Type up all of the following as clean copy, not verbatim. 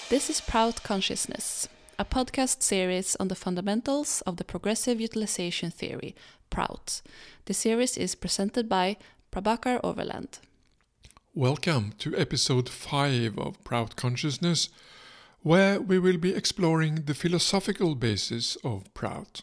This is Proud Consciousness, a podcast series on the fundamentals of the progressive utilization theory, PROUT. The series is presented by Prabhakar Overland. Welcome to episode 5 of Proud Consciousness, where we will be exploring the philosophical basis of Proud.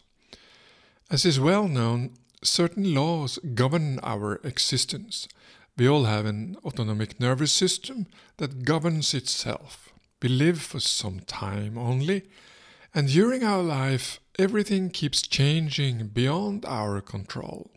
As is well known, certain laws govern our existence. We all have an autonomic nervous system that governs itself. We live for some time only, and during our life, everything keeps changing beyond our control.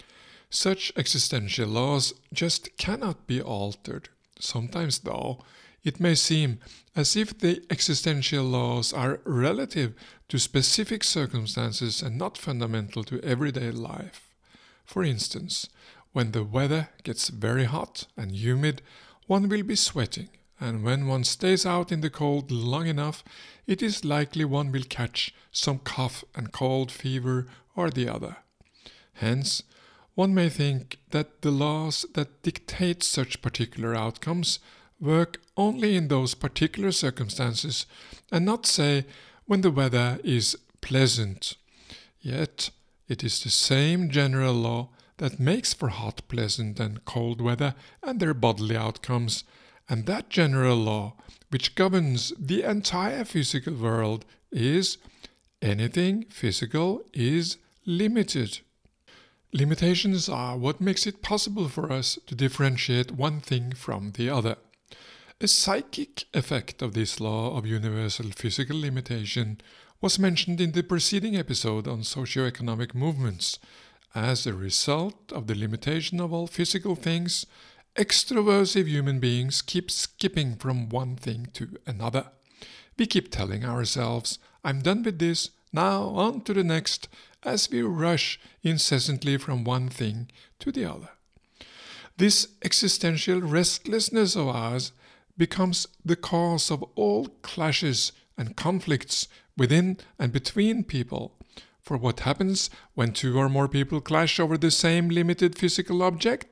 Such existential laws just cannot be altered. Sometimes, though, it may seem as if the existential laws are relative to specific circumstances and not fundamental to everyday life. For instance, when the weather gets very hot and humid, one will be sweating, and when one stays out in the cold long enough, it is likely one will catch some cough and cold fever or the other. Hence, one may think that the laws that dictate such particular outcomes work only in those particular circumstances and not, say, when the weather is pleasant. Yet, it is the same general law that makes for hot, pleasant and cold weather and their bodily outcomes, and that general law, which governs the entire physical world, is anything physical is limited. Limitations are what makes it possible for us to differentiate one thing from the other. A psychic effect of this law of universal physical limitation was mentioned in the preceding episode on socioeconomic movements. As a result of the limitation of all physical things, extroversive human beings keep skipping from one thing to another. We keep telling ourselves, "I'm done with this, now on to the next," as we rush incessantly from one thing to the other. This existential restlessness of ours becomes the cause of all clashes and conflicts within and between people. For what happens when two or more people clash over the same limited physical object?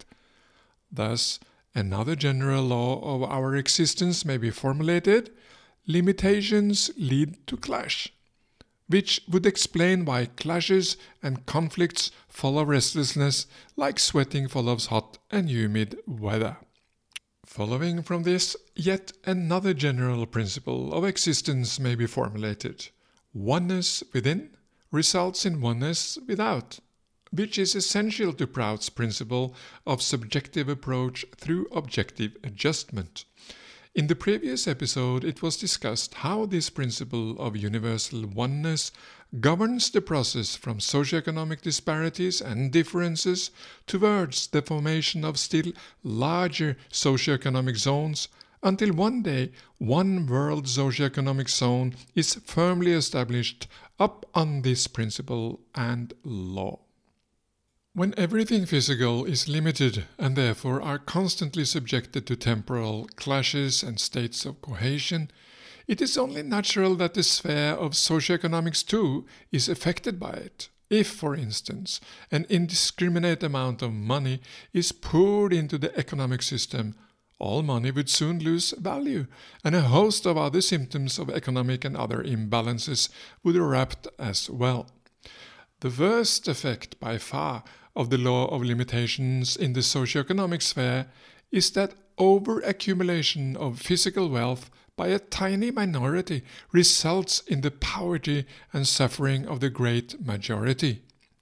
Thus, another general law of our existence may be formulated: limitations lead to clash, which would explain why clashes and conflicts follow restlessness like sweating follows hot and humid weather. Following from this, yet another general principle of existence may be formulated: oneness within results in oneness without, which is essential to Proud's principle of subjective approach through objective adjustment. In the previous episode, it was discussed how this principle of universal oneness governs the process from socioeconomic disparities and differences towards the formation of still larger socioeconomic zones, until one day one world socioeconomic zone is firmly established up on this principle and law. When everything physical is limited and therefore are constantly subjected to temporal clashes and states of cohesion, it is only natural that the sphere of socioeconomics too is affected by it. If, for instance, an indiscriminate amount of money is poured into the economic system, all money would soon lose value, and a host of other symptoms of economic and other imbalances would erupt as well. The worst effect by far of the law of limitations in the socioeconomic sphere is that overaccumulation of physical wealth by a tiny minority results in the poverty and suffering of the great majority.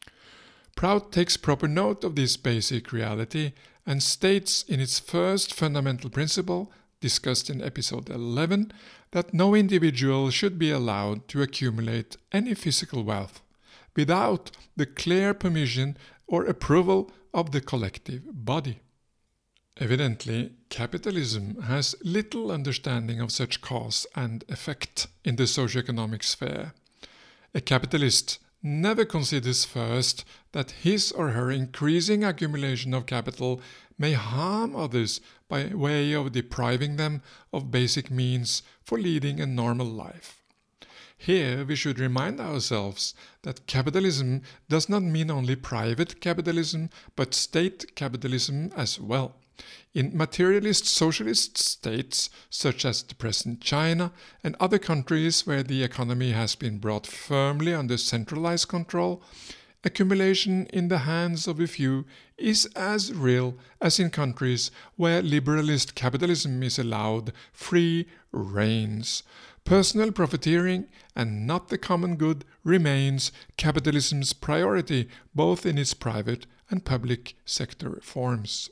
Proud takes proper note of this basic reality and states in its first fundamental principle, discussed in episode 11, that no individual should be allowed to accumulate any physical wealth without the clear permission or approval of the collective body. Evidently, capitalism has little understanding of such cause and effect in the socioeconomic sphere. A capitalist never considers first that his or her increasing accumulation of capital may harm others by way of depriving them of basic means for leading a normal life. Here we should remind ourselves that capitalism does not mean only private capitalism, but state capitalism as well. In materialist socialist states such as the present China and other countries where the economy has been brought firmly under centralized control, accumulation in the hands of a few is as real as in countries where liberalist capitalism is allowed free reins. Personal profiteering and not the common good remains capitalism's priority both in its private and public sector forms.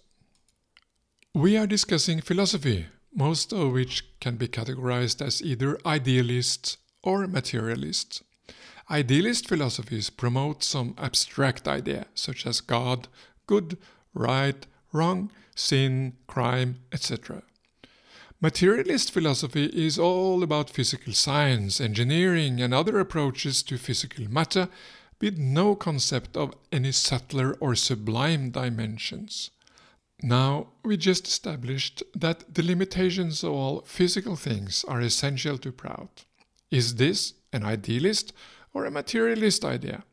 We are discussing philosophy, most of which can be categorized as either idealist or materialist. Idealist philosophies promote some abstract idea, such as God, good, right, wrong, sin, crime, etc. Materialist philosophy is all about physical science, engineering, and other approaches to physical matter, with no concept of any subtler or sublime dimensions. Now, we just established that the limitations of all physical things are essential to Prout. Is this an idealist or a materialist idea?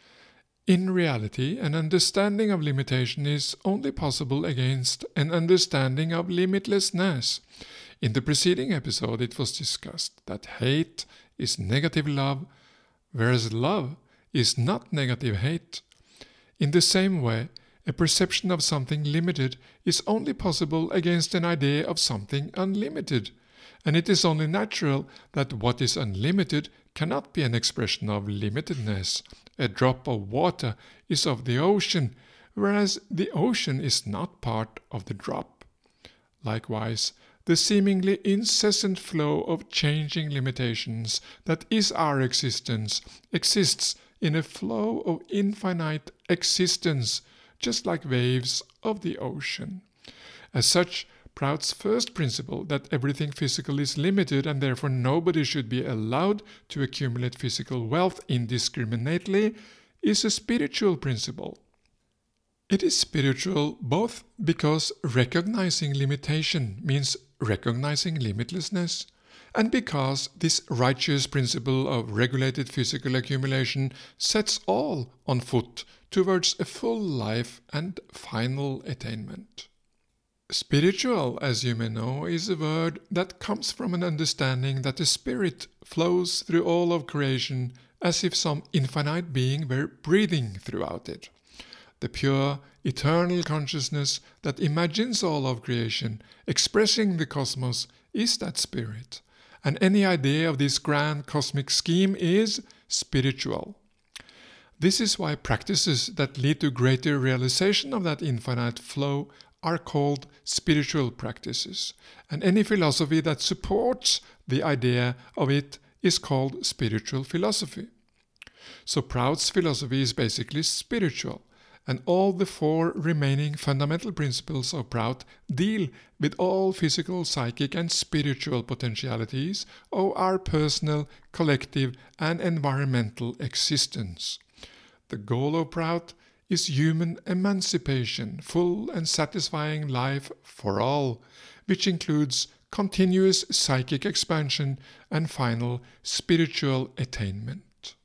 In reality, an understanding of limitation is only possible against an understanding of limitlessness. In the preceding episode, it was discussed that hate is negative love, whereas love is not negative hate. In the same way, a perception of something limited is only possible against an idea of something unlimited, and it is only natural that what is unlimited cannot be an expression of limitedness. A drop of water is of the ocean, whereas the ocean is not part of the drop. Likewise, the seemingly incessant flow of changing limitations that is our existence exists in a flow of infinite existence, just like waves of the ocean. As such, Prout's first principle, that everything physical is limited and therefore nobody should be allowed to accumulate physical wealth indiscriminately, is a spiritual principle. It is spiritual both because recognizing limitation means recognizing limitlessness, and because this righteous principle of regulated physical accumulation sets all on foot towards a full life and final attainment. Spiritual, as you may know, is a word that comes from an understanding that the spirit flows through all of creation as if some infinite being were breathing throughout it. The pure, eternal consciousness that imagines all of creation, expressing the cosmos, is that spirit, and any idea of this grand cosmic scheme is spiritual. This is why practices that lead to greater realization of that infinite flow are called spiritual practices, and any philosophy that supports the idea of it is called spiritual philosophy. So Prout's philosophy is basically spiritual, and all the four remaining fundamental principles of Prout deal with all physical, psychic, and spiritual potentialities of our personal, collective, and environmental existence. The goal of Prout is human emancipation, full and satisfying life for all, which includes continuous psychic expansion and final spiritual attainment.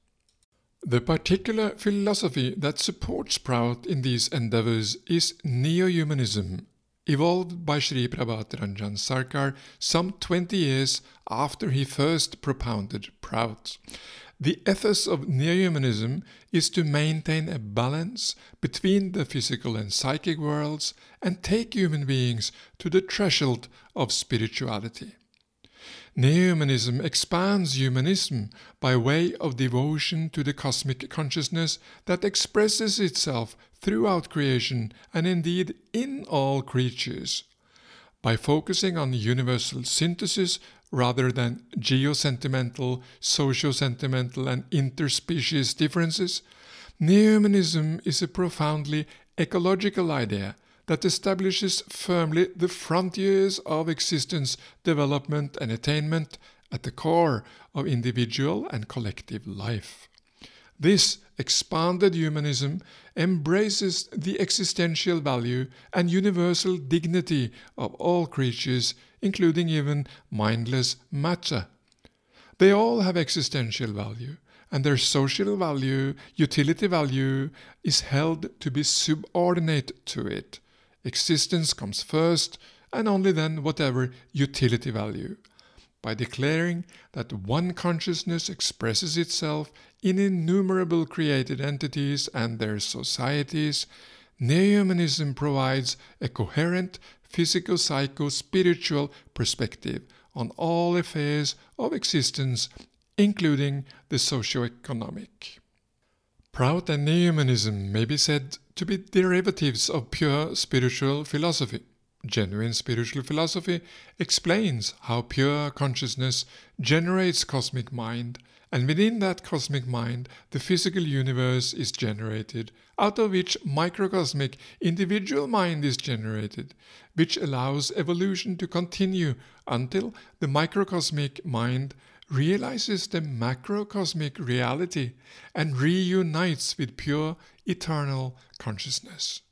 The particular philosophy that supports Prout in these endeavors is neo-humanism, evolved by Sri Prabhat Ranjan Sarkar some 20 years after he first propounded Prout. The ethos of neo-humanism is to maintain a balance between the physical and psychic worlds and take human beings to the threshold of spirituality. Neo-humanism expands humanism by way of devotion to the cosmic consciousness that expresses itself throughout creation and indeed in all creatures. By focusing on universal synthesis rather than geosentimental, socio-sentimental, and interspecies differences, neo-humanism is a profoundly ecological idea that establishes firmly the frontiers of existence, development, and attainment at the core of individual and collective life. This expanded humanism embraces the existential value and universal dignity of all creatures, including even mindless matter. They all have existential value, and their social value, utility value, is held to be subordinate to it. Existence comes first, and only then whatever utility value. By declaring that one consciousness expresses itself in innumerable created entities and their societies, neo-humanism provides a coherent physico-psycho-spiritual perspective on all affairs of existence, including the socio-economic. Prout and neo-humanism may be said to be derivatives of pure spiritual philosophy. Genuine spiritual philosophy explains how pure consciousness generates cosmic mind, and within that cosmic mind the physical universe is generated, out of which microcosmic individual mind is generated, which allows evolution to continue until the microcosmic mind realizes the macrocosmic reality and reunites with pure eternal consciousness.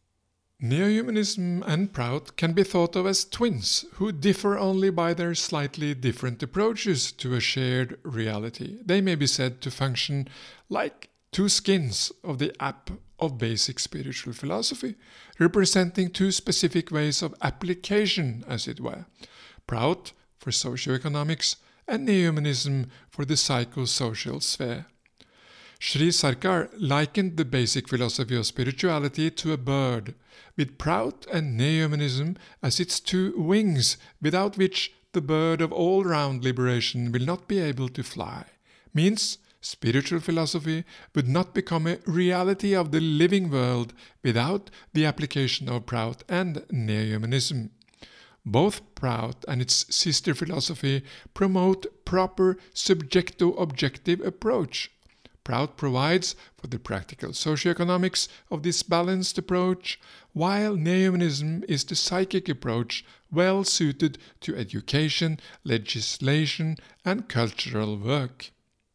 Neo-humanism and Prout can be thought of as twins who differ only by their slightly different approaches to a shared reality. They may be said to function like two skins of the app of basic spiritual philosophy, representing two specific ways of application, as it were. Prout for socioeconomics and neo-humanism for the psychosocial sphere. Sri Sarkar likened the basic philosophy of spirituality to a bird, with Prout and neo-humanism as its two wings, without which the bird of all-round liberation will not be able to fly. Means spiritual philosophy would not become a reality of the living world without the application of Prout and neo-humanism. Both Prout and its sister philosophy promote proper subjecto-objective approach. Prout provides for the practical socioeconomics of this balanced approach, while neo-humanism is the psychic approach well suited to education, legislation, and cultural work.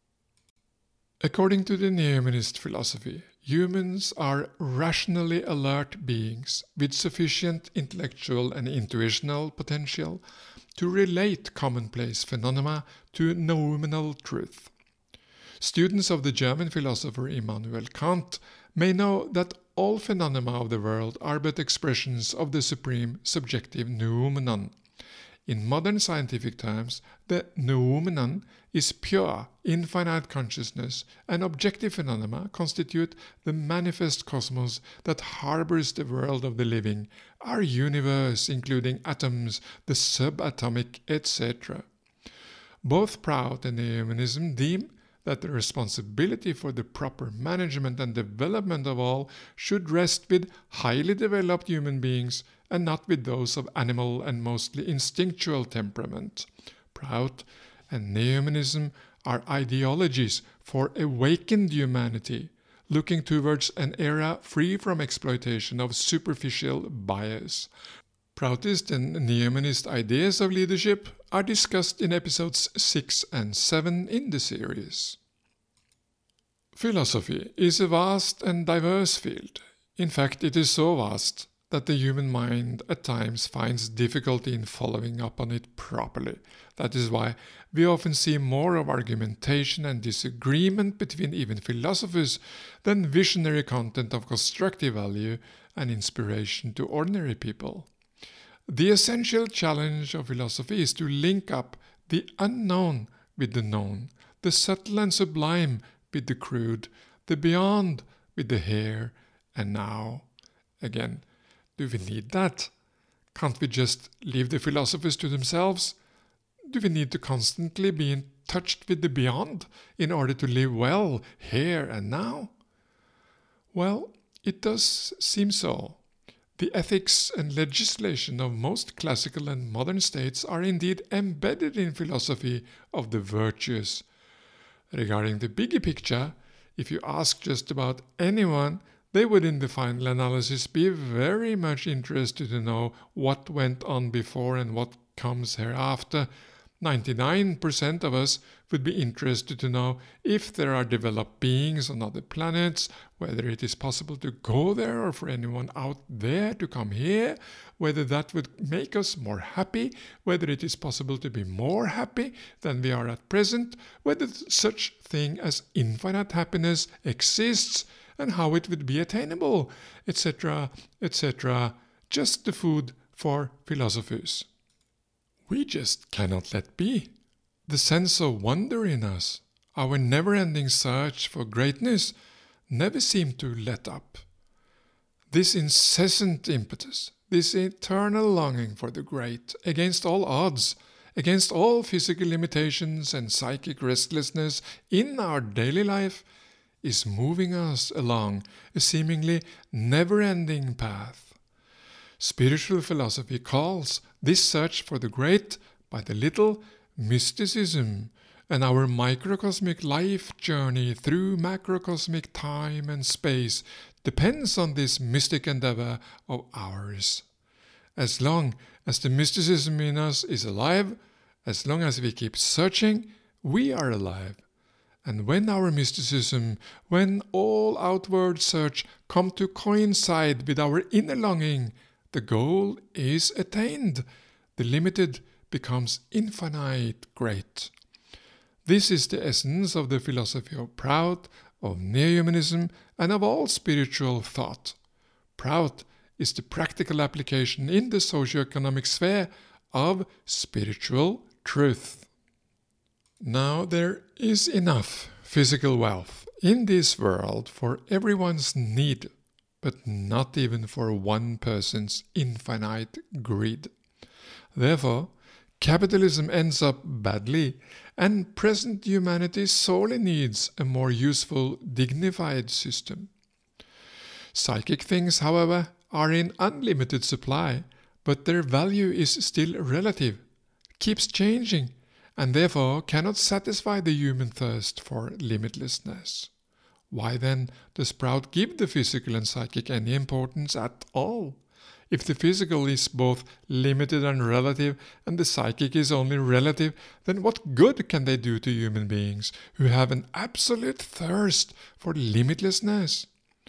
According to the neo-humanist philosophy, humans are rationally alert beings with sufficient intellectual and intuitional potential to relate commonplace phenomena to noumenal truth. Students of the German philosopher Immanuel Kant may know that all phenomena of the world are but expressions of the supreme subjective noumenon. In modern scientific terms, the noumenon is pure, infinite consciousness, and objective phenomena constitute the manifest cosmos that harbors the world of the living, our universe, including atoms, the subatomic, etc. Both Prout and neo-humanism deem that the responsibility for the proper management and development of all should rest with highly developed human beings and not with those of animal and mostly instinctual temperament. Prout and neo-humanism are ideologies for awakened humanity, looking towards an era free from exploitation of superficial bias. Proutist and neo-humanist ideas of leadership are discussed in episodes 6 and 7 in the series. Philosophy is a vast and diverse field. In fact, it is so vast that the human mind at times finds difficulty in following up on it properly. That is why we often see more of argumentation and disagreement between even philosophers than visionary content of constructive value and inspiration to ordinary people. The essential challenge of philosophy is to link up the unknown with the known, the subtle and sublime with the crude, the beyond with the here and now. Again, do we need that? Can't we just leave the philosophers to themselves? Do we need to constantly be in touch with the beyond in order to live well here and now? Well, it does seem so. The ethics and legislation of most classical and modern states are indeed embedded in philosophy of the virtues. Regarding the bigger picture, if you ask just about anyone, they would in the final analysis be very much interested to know what went on before and what comes hereafter. 99% of us would be interested to know if there are developed beings on other planets, whether it is possible to go there or for anyone out there to come here, whether that would make us more happy, whether it is possible to be more happy than we are at present, whether such thing as infinite happiness exists, and how it would be attainable, etc., etc., just the food for philosophers. We just cannot let be. The sense of wonder in us, our never-ending search for greatness, never seem to let up. This incessant impetus, this eternal longing for the great, against all odds, against all physical limitations and psychic restlessness in our daily life, is moving us along a seemingly never-ending path. Spiritual philosophy calls this search for the great by the little mysticism, and our microcosmic life journey through macrocosmic time and space depends on this mystic endeavor of ours. As long as the mysticism in us is alive, as long as we keep searching, we are alive. And when our mysticism, when all outward search come to coincide with our inner longing, the goal is attained. The limited becomes infinite great. This is the essence of the philosophy of Prout, of neo-humanism, and of all spiritual thought. Prout is the practical application in the socio-economic sphere of spiritual truth. Now there is enough physical wealth in this world for everyone's need, but not even for one person's infinite greed. Therefore, capitalism ends up badly, and present humanity sorely needs a more useful, dignified system. Psychic things, however, are in unlimited supply, but their value is still relative, keeps changing, and therefore cannot satisfy the human thirst for limitlessness. Why then does Prout give the physical and psychic any importance at all? If the physical is both limited and relative, and the psychic is only relative, then what good can they do to human beings who have an absolute thirst for limitlessness?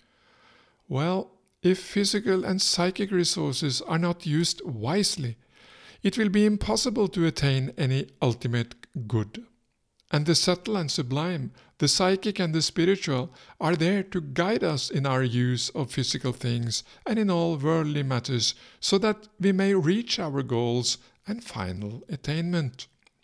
Well, if physical and psychic resources are not used wisely, it will be impossible to attain any ultimate good. And the subtle and sublime, the psychic and the spiritual, are there to guide us in our use of physical things and in all worldly matters, so that we may reach our goals and final attainment.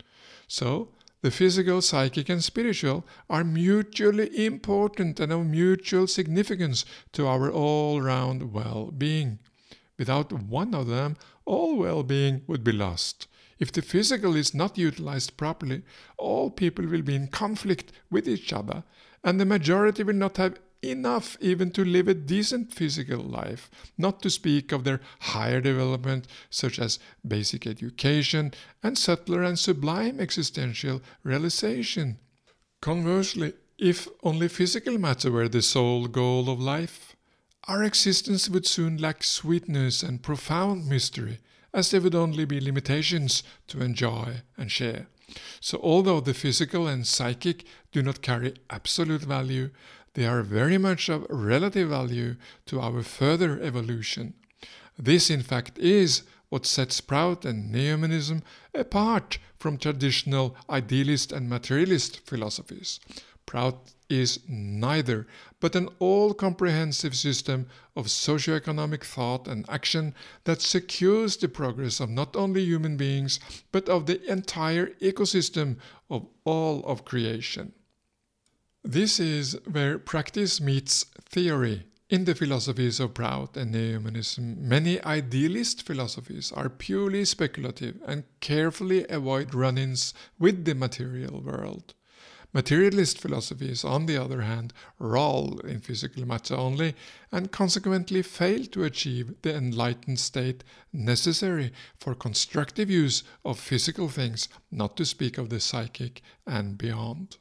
So, the physical, psychic, and spiritual are mutually important and of mutual significance to our all-round well-being. Without one of them, all well-being would be lost. If the physical is not utilized properly, all people will be in conflict with each other, and the majority will not have enough even to live a decent physical life, not to speak of their higher development, such as basic education and subtler and sublime existential realization. Conversely, if only physical matter were the sole goal of life, our existence would soon lack sweetness and profound mystery, as there would only be limitations to enjoy and share. So although the physical and psychic do not carry absolute value, they are very much of relative value to our further evolution. This, in fact, is what sets Prout and neo-humanism apart from traditional idealist and materialist philosophies. Prout is neither, but an all-comprehensive system of socio-economic thought and action that secures the progress of not only human beings, but of the entire ecosystem of all of creation. This is where practice meets theory. In the philosophies of Prout and neo-humanism, many idealist philosophies are purely speculative and carefully avoid run-ins with the material world. Materialist philosophies, on the other hand, roll in physical matter only and consequently fail to achieve the enlightened state necessary for constructive use of physical things, not to speak of the psychic and beyond.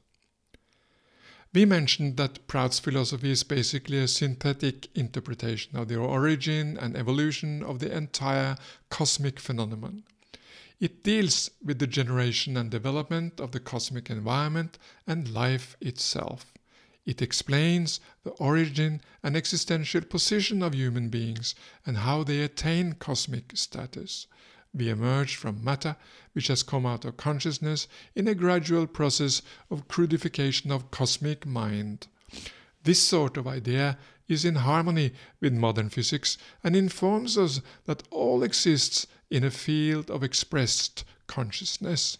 We mentioned that Prout's philosophy is basically a synthetic interpretation of the origin and evolution of the entire cosmic phenomenon. It deals with the generation and development of the cosmic environment and life itself. It explains the origin and existential position of human beings and how they attain cosmic status. We emerge from matter, which has come out of consciousness, in a gradual process of crudification of cosmic mind. This sort of idea is in harmony with modern physics and informs us that all exists in a field of expressed consciousness.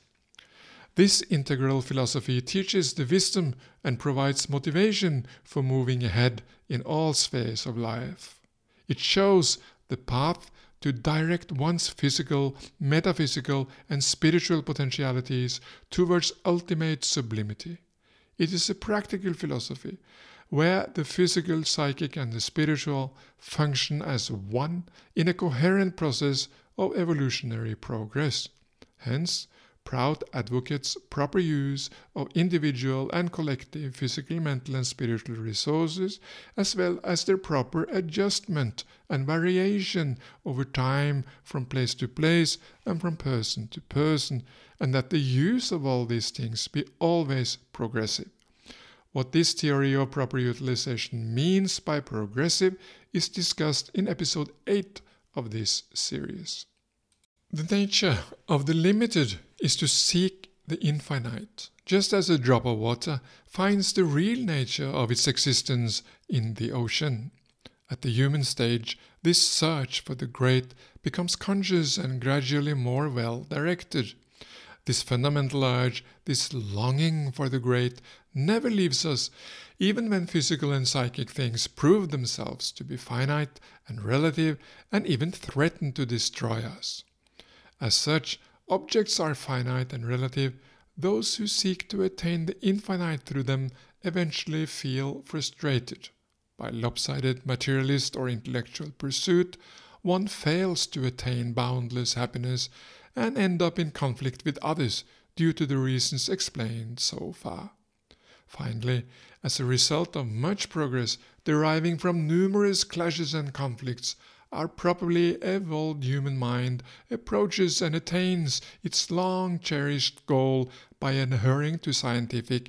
This integral philosophy teaches the wisdom and provides motivation for moving ahead in all spheres of life. It shows the path to direct one's physical, metaphysical, and spiritual potentialities towards ultimate sublimity. It is a practical philosophy where the physical, psychic, and the spiritual function as one in a coherent process of evolutionary progress. Hence, Prout advocates proper use of individual and collective physical, mental, and spiritual resources, as well as their proper adjustment and variation over time from place to place and from person to person, and that the use of all these things be always progressive. What this theory of proper utilization means by progressive is discussed in episode 8 of this series. The nature of the limited is to seek the infinite, just as a drop of water finds the real nature of its existence in the ocean. At the human stage, this search for the great becomes conscious and gradually more well-directed. This fundamental urge, this longing for the great, never leaves us, even when physical and psychic things prove themselves to be finite and relative and even threaten to destroy us. As such, objects are finite and relative. Those who seek to attain the infinite through them eventually feel frustrated. By lopsided materialist or intellectual pursuit, one fails to attain boundless happiness and end up in conflict with others due to the reasons explained so far. Finally, as a result of much progress deriving from numerous clashes and conflicts, our properly evolved human mind approaches and attains its long-cherished goal by adhering to scientific,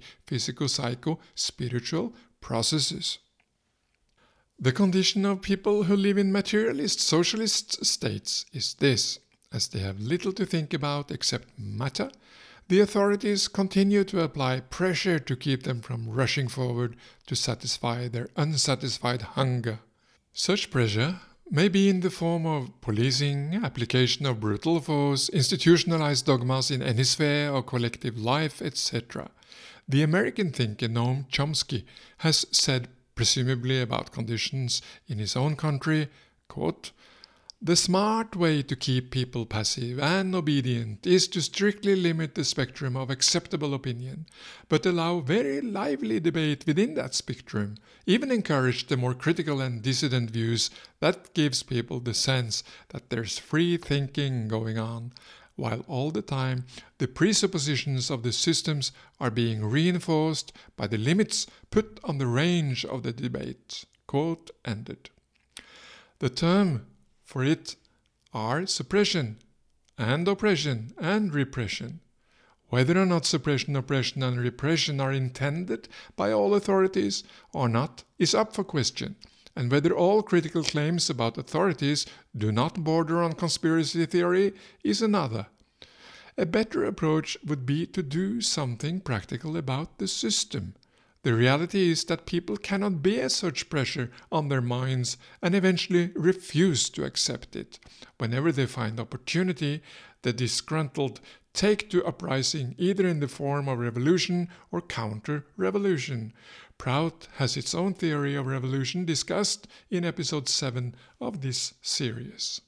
physico-psycho-spiritual processes. The condition of people who live in materialist socialist states is this: as they have little to think about except matter, the authorities continue to apply pressure to keep them from rushing forward to satisfy their unsatisfied hunger. Such pressure may be in the form of policing, application of brutal force, institutionalized dogmas in any sphere of collective life, etc. The American thinker Noam Chomsky has said, presumably about conditions in his own country, quote, "The smart way to keep people passive and obedient is to strictly limit the spectrum of acceptable opinion, but allow very lively debate within that spectrum, even encourage the more critical and dissident views. That gives people the sense that there's free thinking going on, while all the time the presuppositions of the systems are being reinforced by the limits put on the range of the debate." Quote ended. The term for it are suppression and oppression and repression. Whether or not suppression, oppression, and repression are intended by all authorities or not is up for question, and whether all critical claims about authorities do not border on conspiracy theory is another. A better approach would be to do something practical about the system. The reality is that people cannot bear such pressure on their minds and eventually refuse to accept it. Whenever they find opportunity, the disgruntled take to uprising either in the form of revolution or counter-revolution. Prout has its own theory of revolution discussed in episode 7 of this series.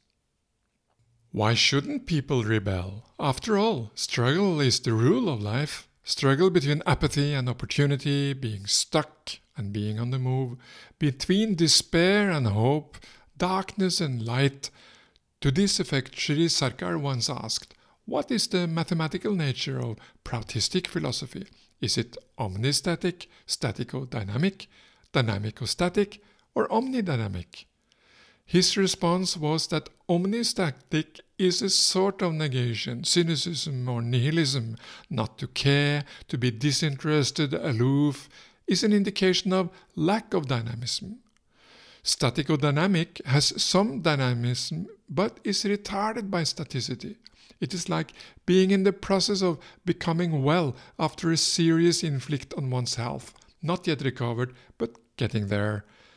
Why shouldn't people rebel? After all, struggle is the rule of life. Struggle between apathy and opportunity, being stuck and being on the move, between despair and hope, darkness and light. To this effect, Shri Sarkar once asked, "What is the mathematical nature of Proutistic philosophy? Is it omnistatic, statico-dynamic, dynamico-static, or omnidynamic?" His response was that omnistatic is a sort of negation, cynicism or nihilism. Not to care, to be disinterested, aloof, is an indication of lack of dynamism. Statico-dynamic has some dynamism, but is retarded by staticity. It is like being in the process of becoming well after a serious inflict on one's health, not yet recovered, but getting there.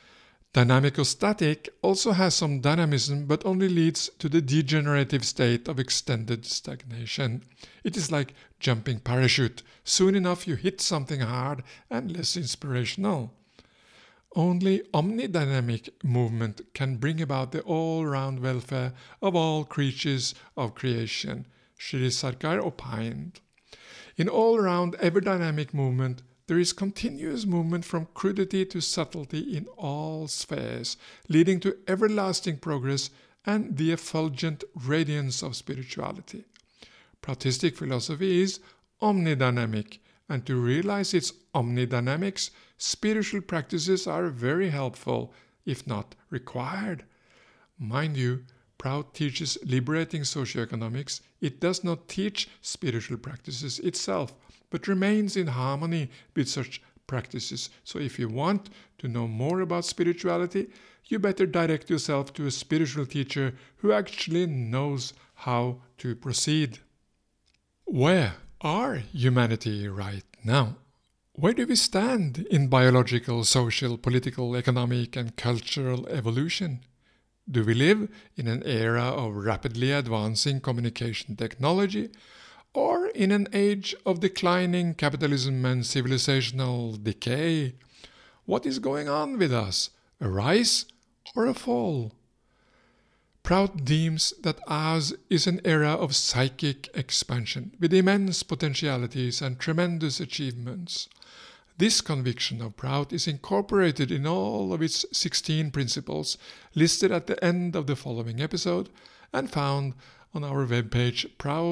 Dynamico-static also has some dynamism but only leads to the degenerative state of extended stagnation. It is like jumping parachute. Soon enough you hit something hard and less inspirational. Only omnidynamic movement can bring about the all-round welfare of all creatures of creation, Shri Sarkar opined. In all-round ever-dynamic movement, there is continuous movement from crudity to subtlety in all spheres, leading to everlasting progress and the effulgent radiance of spirituality. Prautistic philosophy is omnidynamic, and to realize its omnidynamics, spiritual practices are very helpful, if not required. Mind you, Prout teaches liberating socioeconomics. It does not teach spiritual practices itself, but remains in harmony with such practices. So if you want to know more about spirituality, you better direct yourself to a spiritual teacher who actually knows how to proceed. Where are humanity right now? Where do we stand in biological, social, political, economic, and cultural evolution? Do we live in an era of rapidly advancing communication technology, or in an age of declining capitalism and civilizational decay? What is going on with us? A rise or a fall? Prout deems that ours is an era of psychic expansion, with immense potentialities and tremendous achievements. This conviction of Prout is incorporated in all of its 16 principles, listed at the end of the following episode, and found on our webpage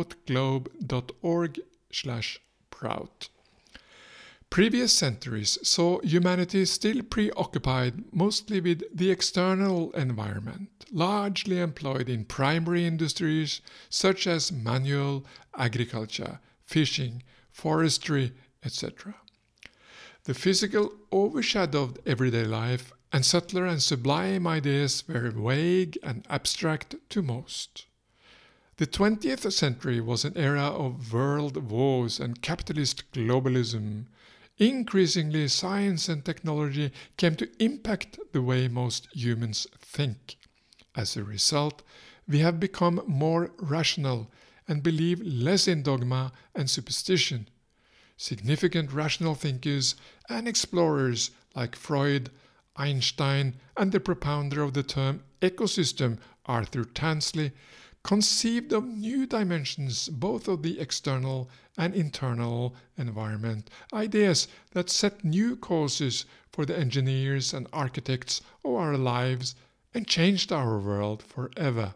proutglobe.org/Prout. Previous centuries saw humanity still preoccupied mostly with the external environment, largely employed in primary industries such as manual agriculture, fishing, forestry, etc. The physical overshadowed everyday life, and subtler and sublime ideas were vague and abstract to most. The 20th century was an era of world wars and capitalist globalism. Increasingly, science and technology came to impact the way most humans think. As a result, we have become more rational and believe less in dogma and superstition. Significant rational thinkers and explorers like Freud, Einstein, and the propounder of the term ecosystem, Arthur Tansley, conceived of new dimensions both of the external and internal environment, ideas that set new courses for the engineers and architects of our lives and changed our world forever.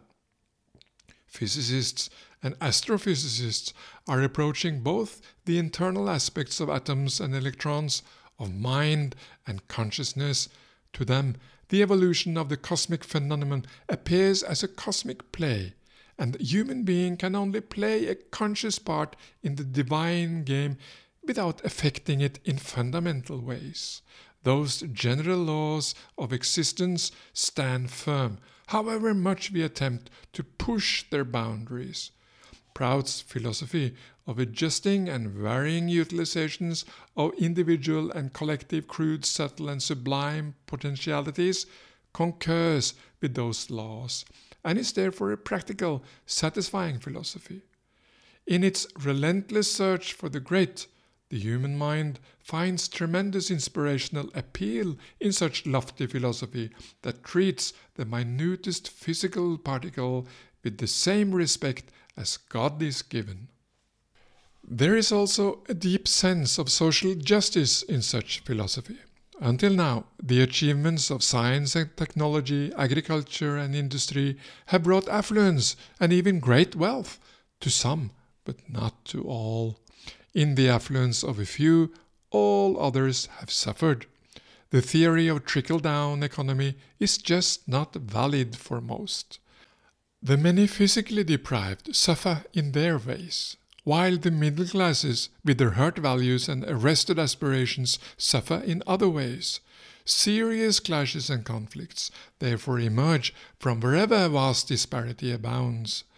Physicists and astrophysicists are approaching both the internal aspects of atoms and electrons, of mind and consciousness. To them, the evolution of the cosmic phenomenon appears as a cosmic play, and the human being can only play a conscious part in the divine game without affecting it in fundamental ways. Those general laws of existence stand firm, however much we attempt to push their boundaries. Prout's philosophy of adjusting and varying utilizations of individual and collective crude, subtle, and sublime potentialities concurs with those laws, and is therefore a practical, satisfying philosophy. In its relentless search for the great, the human mind finds tremendous inspirational appeal in such lofty philosophy that treats the minutest physical particle with the same respect as God is given. There is also a deep sense of social justice in such philosophy. Until now, the achievements of science and technology, agriculture and industry have brought affluence and even great wealth to some, but not to all. In the affluence of a few, all others have suffered. The theory of trickle-down economy is just not valid for most. The many physically deprived suffer in their ways, while the middle classes, with their hurt values and arrested aspirations, suffer in other ways. Serious clashes and conflicts therefore emerge from wherever vast disparity abounds.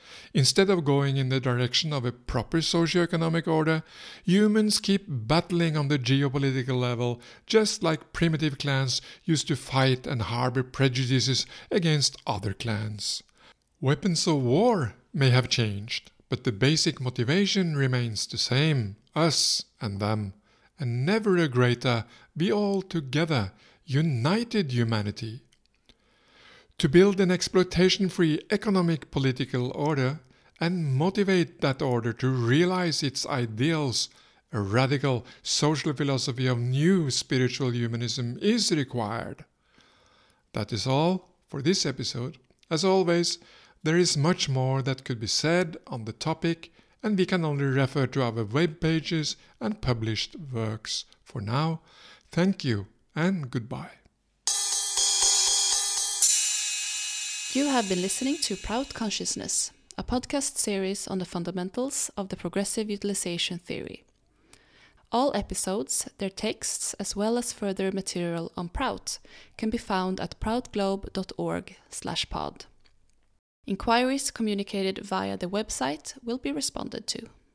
Instead of going in the direction of a proper socio-economic order, humans keep battling on the geopolitical level, just like primitive clans used to fight and harbor prejudices against other clans. Weapons of war may have changed, but the basic motivation remains the same, us and them, and never a greater, be all together, united humanity. To build an exploitation-free economic political order and motivate that order to realize its ideals, a radical social philosophy of new spiritual humanism is required. That is all for this episode. As always, there is much more that could be said on the topic, and we can only refer to our web pages and published works. For now, thank you and goodbye. You have been listening to Proud Consciousness, a podcast series on the fundamentals of the progressive utilization theory. All episodes, their texts, as well as further material on Prout, can be found at proudglobe.org/pod. Inquiries communicated via the website will be responded to.